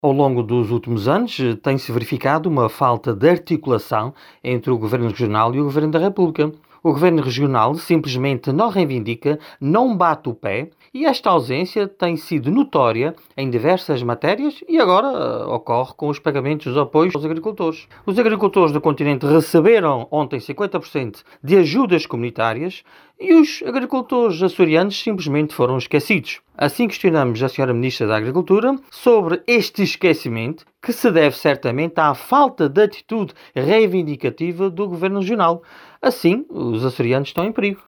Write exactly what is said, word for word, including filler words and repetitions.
Ao longo dos últimos anos, eh, tem-se verificado uma falta de articulação entre o Governo Regional e o Governo da República. O Governo Regional simplesmente não reivindica, não bate o pé e esta ausência tem sido notória em diversas matérias e agora eh, ocorre com os pagamentos de apoios aos agricultores. Os agricultores do continente receberam ontem cinquenta por cento de ajudas comunitárias e os agricultores açorianos simplesmente foram esquecidos. Assim questionamos a senhora Ministra da Agricultura sobre este esquecimento que se deve certamente à falta de atitude reivindicativa do Governo Regional. Assim, os açorianos estão em perigo.